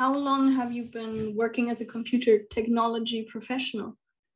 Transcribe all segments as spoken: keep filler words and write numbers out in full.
how long have you been working as a computer technology professional?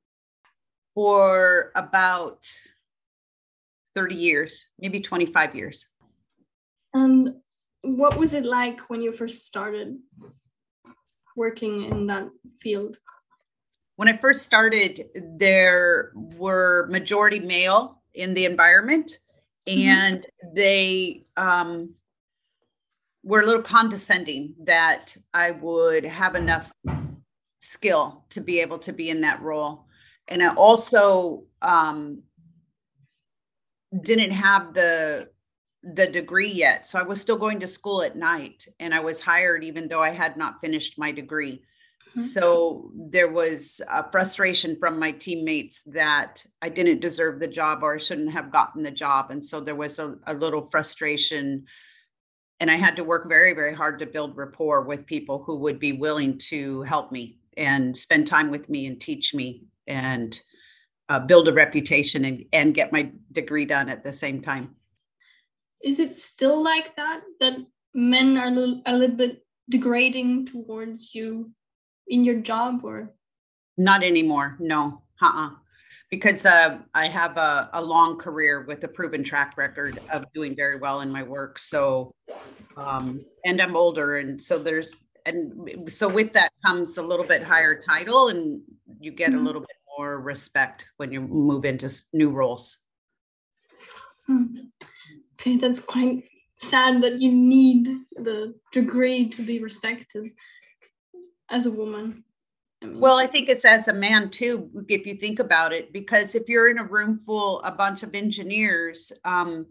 For about thirty years, maybe twenty-five years. And what was it like when you first started working in that field? When I first started, there were majority male in the environment, and mm-hmm. they um, were a little condescending that I would have enough skill to be able to be in that role. And I also um, didn't have the the degree yet. So I was still going to school at night, and I was hired even though I had not finished my degree. Mm-hmm. So there was a frustration from my teammates that I didn't deserve the job, or I shouldn't have gotten the job. And so there was a, a little frustration, and I had to work very, very hard to build rapport with people who would be willing to help me and spend time with me and teach me and uh, build a reputation and, and get my degree done at the same time. Is it still like that, that men are a little, a little bit degrading towards you in your job, or? Not anymore. No. Uh-uh. Because uh, I have a, a long career with a proven track record of doing very well in my work. So, um, and I'm older. And so there's, and so with that comes a little bit higher title, and you get mm-hmm. a little bit more respect when you move into new roles. Mm-hmm. Okay, that's quite sad that you need the degree to be respected as a woman. I mean, well, I think it's as a man too, if you think about it, because if you're in a room full, a bunch of engineers, um,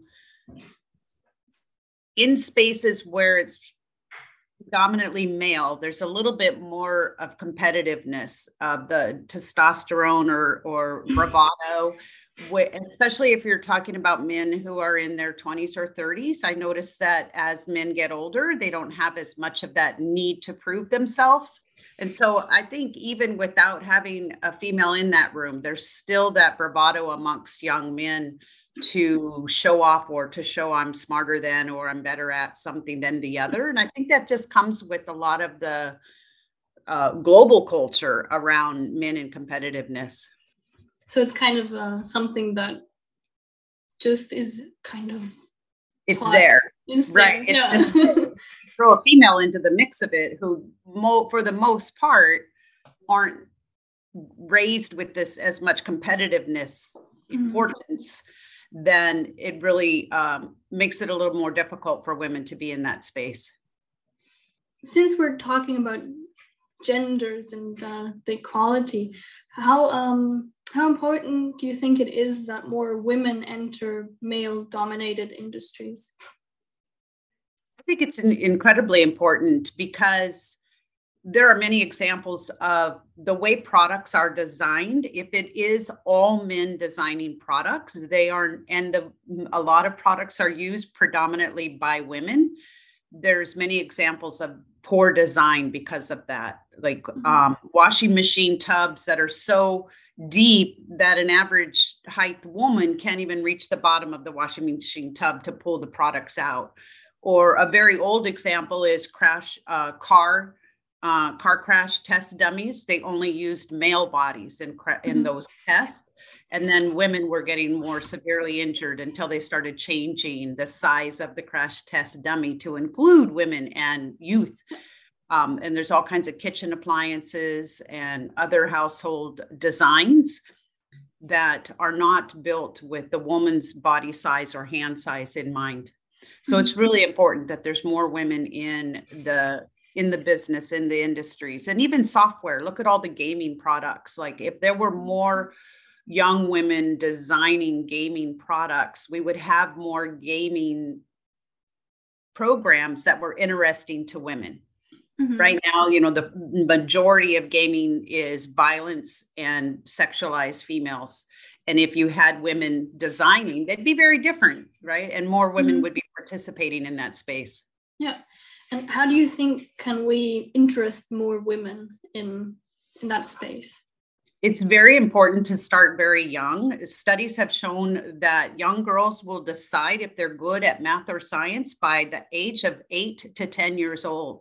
in spaces where it's dominantly male, there's a little bit more of competitiveness, of the testosterone or, or bravado. Especially if you're talking about men who are in their twenties or thirties. I noticed that as men get older, they don't have as much of that need to prove themselves. And so I think even without having a female in that room, there's still that bravado amongst young men to show off, or to show I'm smarter than, or I'm better at something than the other. And I think that just comes with a lot of the uh, global culture around men and competitiveness. So it's kind of uh, something that just is kind of it's taught. there, it's right? There. It's yeah. just, throw a female into the mix of it, who, mo- for the most part, aren't raised with this as much competitiveness mm-hmm. importance. Then it really um, makes it a little more difficult for women to be in that space. Since we're talking about genders and uh, the equality, how um how important do you think it is that more women enter male-dominated industries? I think it's incredibly important, because there are many examples of the way products are designed. If it is all men designing products, they are, and the, a lot of products are used predominantly by women. There's many examples of poor design because of that, like mm-hmm. um, washing machine tubs that are so deep that an average height woman can't even reach the bottom of the washing machine tub to pull the products out. Or a very old example is crash uh, car uh, car crash test dummies. They only used male bodies in cra- in mm-hmm. those tests. And then women were getting more severely injured until they started changing the size of the crash test dummy to include women and youth. Um, and there's all kinds of kitchen appliances and other household designs that are not built with the woman's body size or hand size in mind. So mm-hmm. it's really important that there's more women in the in the business, in the industries, and even software. Look at all the gaming products. Like if there were more young women designing gaming products, we would have more gaming programs that were interesting to women. Mm-hmm. Right now, you know, the majority of gaming is violence and sexualized females. And if you had women designing, they'd be very different, right? And more women mm-hmm. would be participating in that space. Yeah. And how do you think can we interest more women in, in that space? It's very important to start very young. Studies have shown that young girls will decide if they're good at math or science by the age of eight to ten years old.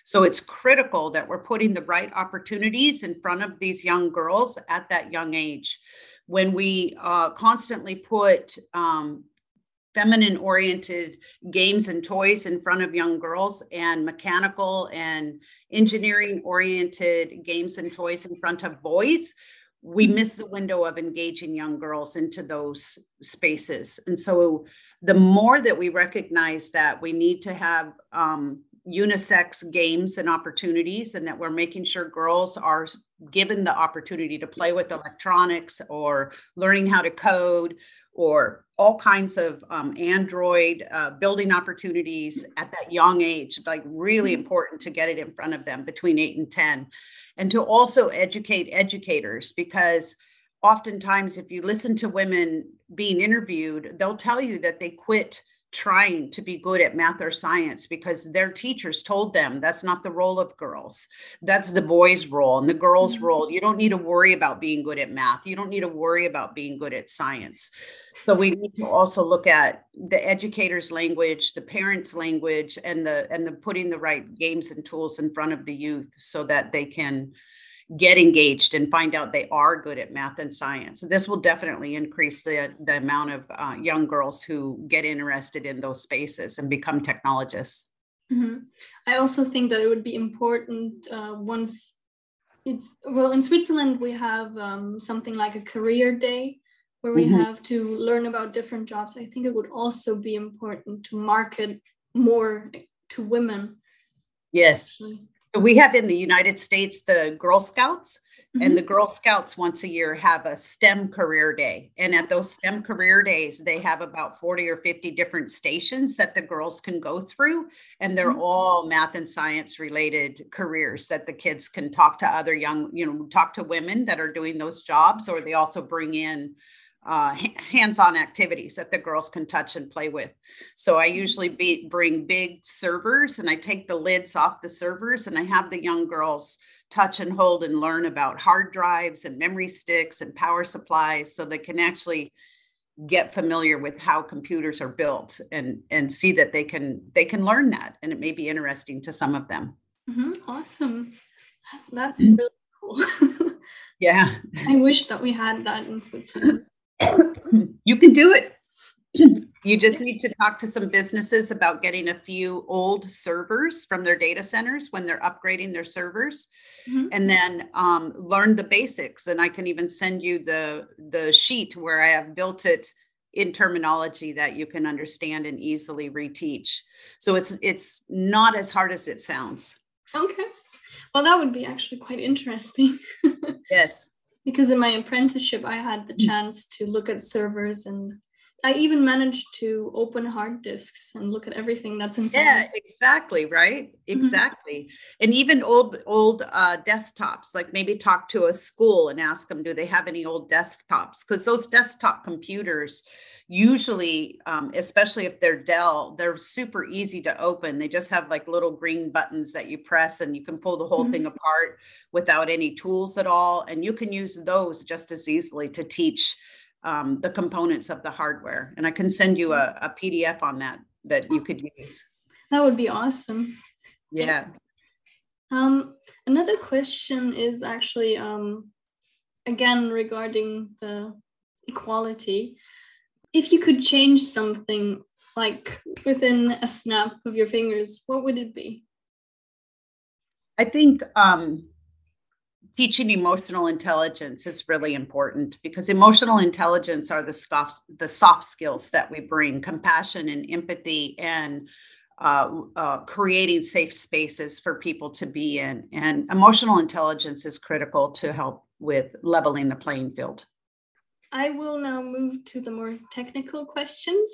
So it's critical that we're putting the right opportunities in front of these young girls at that young age. When we uh, constantly put um, feminine oriented games and toys in front of young girls and mechanical and engineering oriented games and toys in front of boys, we miss the window of engaging young girls into those spaces. And so the more that we recognize that we need to have um, unisex games and opportunities, and that we're making sure girls are given the opportunity to play with electronics or learning how to code or all kinds of um, Android uh, building opportunities at that young age, like really important to get it in front of them between eight and ten. And to also educate educators, because oftentimes if you listen to women being interviewed, they'll tell you that they quit trying to be good at math or science because their teachers told them that's not the role of girls. That's the boys' role and the girls' mm-hmm. role. You don't need to worry about being good at math. You don't need to worry about being good at science. So we need to also look at the educators' language, the parents' language, and the and the putting the right games and tools in front of the youth so that they can get engaged and find out they are good at math and science. This will definitely increase the, the amount of uh, young girls who get interested in those spaces and become technologists. Mm-hmm. I also think that it would be important uh, once it's, well, in Switzerland, we have um, something like a career day where we mm-hmm. have to learn about different jobs. I think it would also be important to market more to women. Yes. Actually. We have in the United States, the Girl Scouts, mm-hmm. and the Girl Scouts once a year have a STEM career day. And at those STEM career days, they have about forty or fifty different stations that the girls can go through. And they're mm-hmm. all math and science related careers that the kids can talk to other young, you know, talk to women that are doing those jobs, or they also bring in Uh, hands-on activities that the girls can touch and play with. So I usually be, bring big servers and I take the lids off the servers and I have the young girls touch and hold and learn about hard drives and memory sticks and power supplies so they can actually get familiar with how computers are built and, and see that they can, they can learn that. And it may be interesting to some of them. Mm-hmm. Awesome. That's really cool. Yeah. I wish that we had that in Switzerland. You can do it. You just need to talk to some businesses about getting a few old servers from their data centers when they're upgrading their servers, mm-hmm. and then um, learn the basics. And I can even send you the, the sheet where I have built it in terminology that you can understand and easily reteach. So it's it's not as hard as it sounds. Okay. Well, that would be actually quite interesting. Yes. Because in my apprenticeship, I had the chance to look at servers, and I even managed to open hard disks and look at everything that's inside. Yeah, exactly. Right. Exactly. Mm-hmm. And even old, old uh, desktops, like maybe talk to a school and ask them, do they have any old desktops? Because those desktop computers usually, um, especially if they're Dell, they're super easy to open. They just have like little green buttons that you press and you can pull the whole mm-hmm. thing apart without any tools at all. And you can use those just as easily to teach um, the components of the hardware. And I can send you a, a P D F on that that you could use. That would be awesome. Yeah. Um, another question is actually, um, again, regarding the equality. If you could change something like within a snap of your fingers, what would it be? I think um, teaching emotional intelligence is really important, because emotional intelligence are the soft, the soft skills that we bring: compassion and empathy, and uh, uh, creating safe spaces for people to be in. And emotional intelligence is critical to help with leveling the playing field. I will now move to the more technical questions.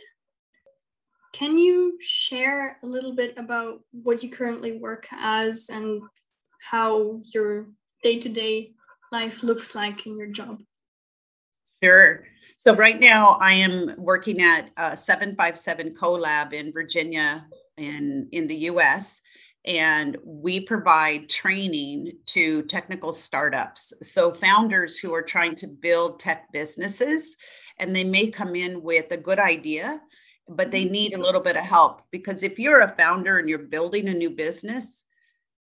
Can you share a little bit about what you currently work as and how your day-to-day life looks like in your job? Sure. So right now I am working at uh, seven five seven CoLab in Virginia in, in the U S, and we provide training to technical startups. So founders who are trying to build tech businesses, and they may come in with a good idea, but they need a little bit of help. Because if you're a founder and you're building a new business,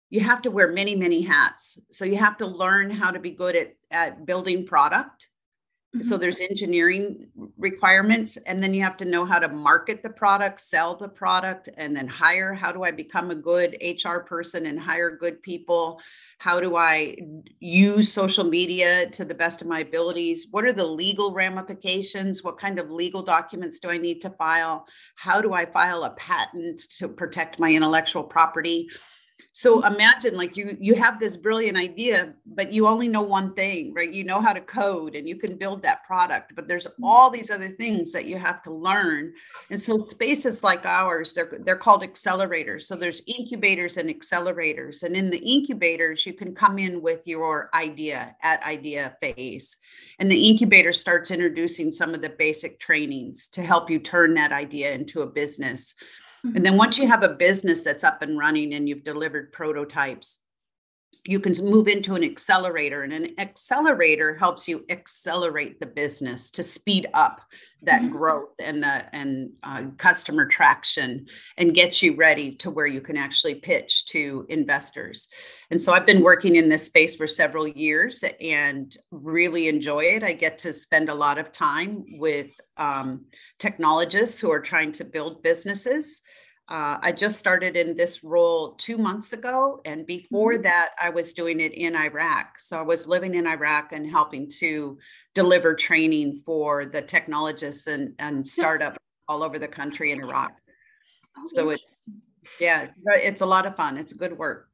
you have to wear many, many hats. So you have to learn how to be good at, at building product. Mm-hmm. So there's engineering requirements, and then you have to know how to market the product, sell the product, and then hire. How do I become a good H R person and hire good people? How do I use social media to the best of my abilities? What are the legal ramifications? What kind of legal documents do I need to file? How do I file a patent to protect my intellectual property? So imagine like you, you have this brilliant idea, but you only know one thing, right? You know how to code and you can build that product, but there's all these other things that you have to learn. And so spaces like ours, they're, they're called accelerators. So there's incubators and accelerators. And in the incubators, you can come in with your idea at idea phase. And the incubator starts introducing some of the basic trainings to help you turn that idea into a business. And then once you have a business that's up and running and you've delivered prototypes, you can move into an accelerator, and an accelerator helps you accelerate the business to speed up that mm-hmm. growth and the and uh, customer traction, and gets you ready to where you can actually pitch to investors. And so I've been working in this space for several years and really enjoy it. I get to spend a lot of time with um, technologists who are trying to build businesses. Uh, I just started in this role two months ago. And before mm-hmm. that, I was doing it in Iraq. So I was living in Iraq and helping to deliver training for the technologists and, and startups all over the country in Iraq. Oh, so it's, yeah, it's a lot of fun. It's good work.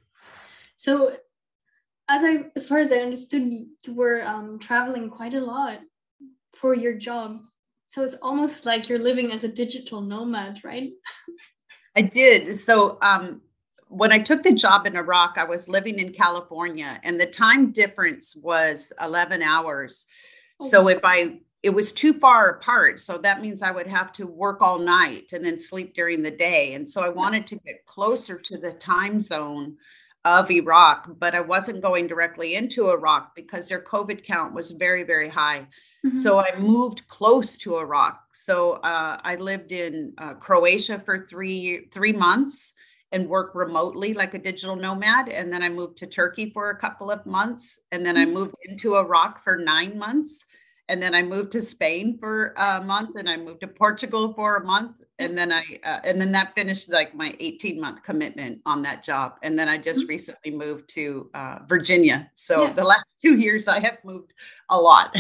So as I, as far as I understood, you were um, traveling quite a lot for your job. So it's almost like you're living as a digital nomad, right? I did. So um, when I took the job in Iraq, I was living in California, and the time difference was eleven hours. Oh. So if I, it was too far apart. So that means I would have to work all night and then sleep during the day. And so I wanted to get closer to the time zone of Iraq, but I wasn't going directly into Iraq because their COVID count was very, very high. Mm-hmm. So I moved close to Iraq. So uh, I lived in uh, Croatia for three, three months and worked remotely like a digital nomad. And then I moved to Turkey for a couple of months. And then mm-hmm. I moved into Iraq for nine months. And then I moved to Spain for a month, and I moved to Portugal for a month. And then I, uh, and then that finished like my eighteen month commitment on that job. And then I just mm-hmm. recently moved to uh, Virginia. So yeah. the last two years I have moved a lot.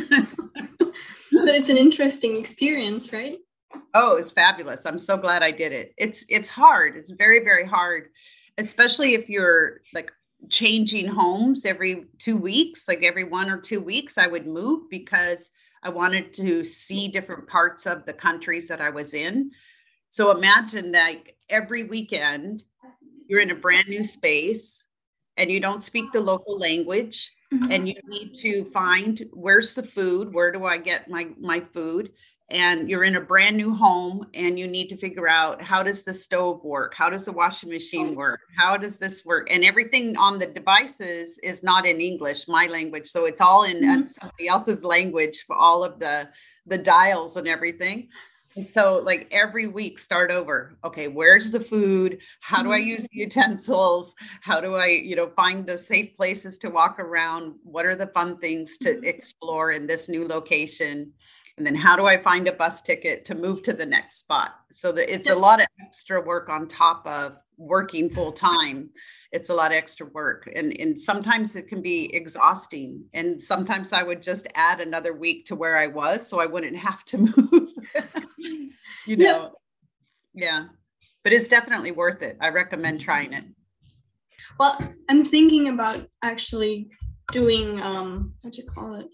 But it's an interesting experience, right? Oh, it's fabulous. I'm so glad I did it. It's, it's hard. It's very, very hard, especially if you're like changing homes every two weeks, like every one or two weeks I would move because I wanted to see different parts of the countries that I was in. So imagine that every weekend you're in a brand new space and you don't speak the local language, mm-hmm. and you need to find where's the food, where do I get my, my food? And you're in a brand new home and you need to figure out, how does the stove work? How does the washing machine work? How does this work? And everything on the devices is not in English, my language. So it's all in mm-hmm. somebody else's language for all of the, the dials and everything. And so like every week start over. Okay, where's the food? How do I use the utensils? How do I, you know, find the safe places to walk around? What are the fun things to explore in this new location? And then how do I find a bus ticket to move to the next spot? So that it's a lot of extra work on top of working full time. It's a lot of extra work. And, and sometimes it can be exhausting. And sometimes I would just add another week to where I was so I wouldn't have to move, you know? Yeah. yeah. But it's definitely worth it. I recommend trying it. Well, I'm thinking about actually doing, um, what do you call it?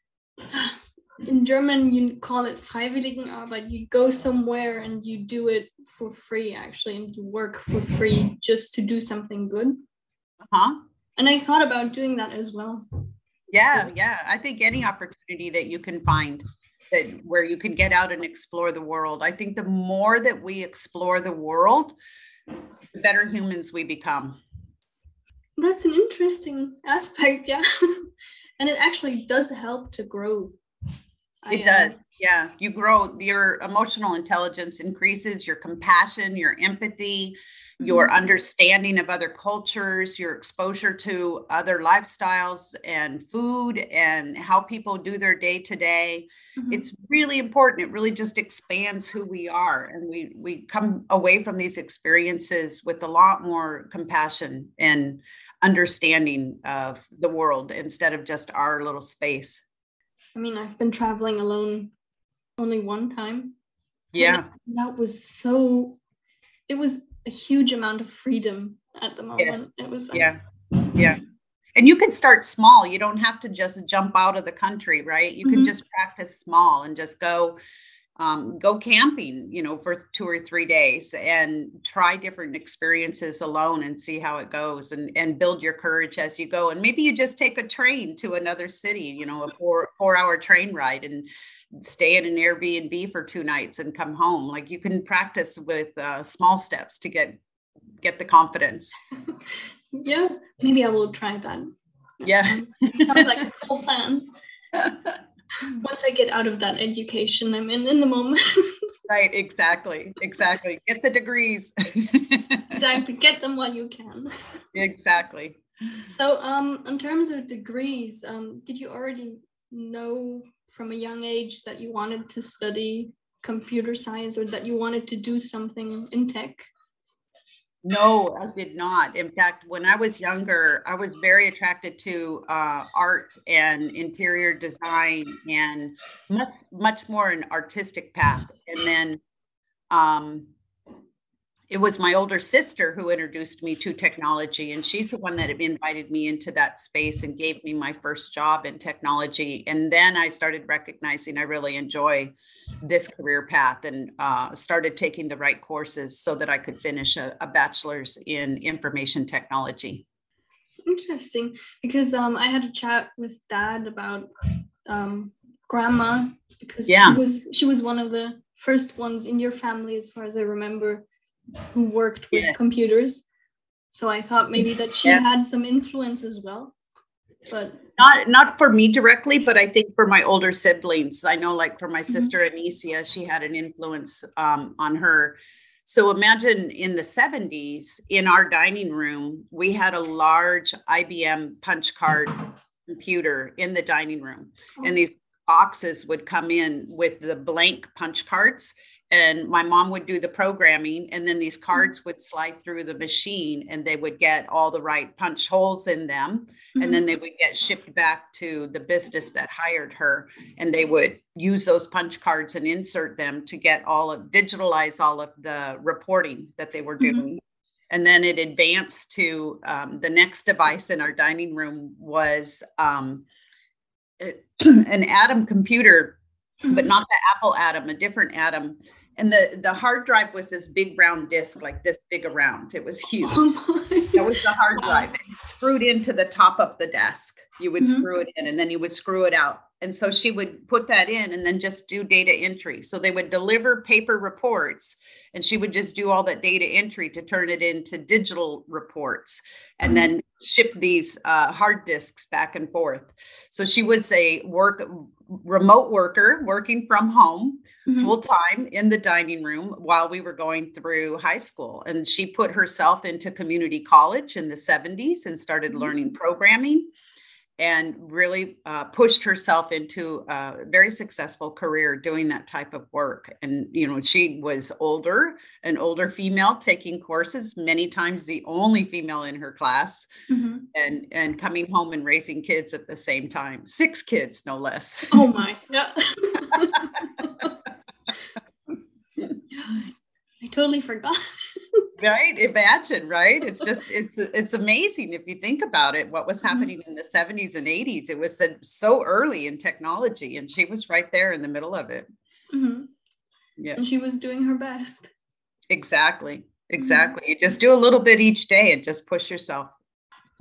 In German, you call it Freiwilligenarbeit. You go somewhere and you do it for free, actually, and you work for free just to do something good. Uh-huh. And I thought about doing that as well. Yeah, so. yeah. I think any opportunity that you can find that where you can get out and explore the world. I think the more that we explore the world, the better humans we become. That's an interesting aspect, yeah. And it actually does help to grow. It I does. uh, Yeah. You grow, your emotional intelligence increases, your compassion, your empathy, your mhm, understanding of other cultures, your exposure to other lifestyles and food and how people do their day to day. mhm. It's really important. It really just expands who we are. And we we come away from these experiences with a lot more compassion and understanding of the world instead of just our little space. I mean, I've been traveling alone only one time, and Yeah. that was so, it was a huge amount of freedom at the Yeah. moment. It was like, Yeah. Yeah. And you can start small. You don't have to just jump out of the country, right? You can mhm, just practice small and just go um, go camping, you know, for two or three days and try different experiences alone and see how it goes and, and build your courage as you go. And maybe you just take a train to another city, you know, a four four hour train ride and stay in an Airbnb for two nights and come home. Like you can practice with uh, small steps to get get the confidence. yeah, maybe I will try that. That Yeah. sounds sounds like a cool plan. Once I get out of that education I'm in in the moment. Right, exactly. Exactly. Get the degrees. Exactly, get them while you can. Exactly. So, um, in terms of degrees, um, did you already know from a young age that you wanted to study computer science or that you wanted to do something in tech? No, I did not. In fact, when I was younger, I was very attracted to uh, art and interior design and much, much more an artistic path. And then um, it was my older sister who introduced me to technology, and she's the one that invited me into that space and gave me my first job in technology. And then I started recognizing I really enjoy this career path and uh, started taking the right courses so that I could finish a, a bachelor's in information technology. Interesting, because um, I had a chat with Dad about um, grandma because she Yeah. was she was one of the first ones in your family, as far as I remember, who worked with Yeah. computers. So I thought maybe that she Yeah. had some influence as well. But Not not for me directly, but I think for my older siblings. I know, like for my mhm, sister Anicia, she had an influence um, on her. So imagine in the seventies, in our dining room, we had a large I B M punch card computer in the dining room, and oh, these boxes would come in with the blank punch cards. And my mom would do the programming, and then these mhm, cards would slide through the machine and they would get all the right punch holes in them, and then mhm, they would get shipped back to the business that hired her, and they would use those punch cards and insert them to get all of digitalize all of the reporting that they were mhm, doing. And then it advanced to um, the next device in our dining room was um, an Atom computer, but mhm. not the Apple Atom, a different Atom. And the the hard drive was this big round disk, like this big around. It was huge. Oh my. That was the hard drive. Wow. And screwed into the top of the desk. You would Mhm, screw it in and then you would screw it out. And so she would put that in and then just do data entry. So they would deliver paper reports and she would just do all that data entry to turn it into digital reports and mhm, then ship these uh, hard disks back and forth. So she was a work remote worker working from home mhm, full time in the dining room while we were going through high school. And she put herself into community college in the seventies and started learning mhm. programming and really uh, pushed herself into a very successful career doing that type of work. And, you know, she was older, an older female taking courses, many times the only female in her class, Mhm. and, and coming home and raising kids at the same time, six kids, no less. Oh my. Yeah. Yeah. I totally forgot. Right, imagine, right? It's just it's it's amazing if you think about it, what was Mhm, happening in the seventies and eighties. It was said so early in technology and she was right there in the middle of it. mhm. Yeah, And she was doing her best. exactly. Mhm. Exactly. You just do a little bit each day and just push yourself.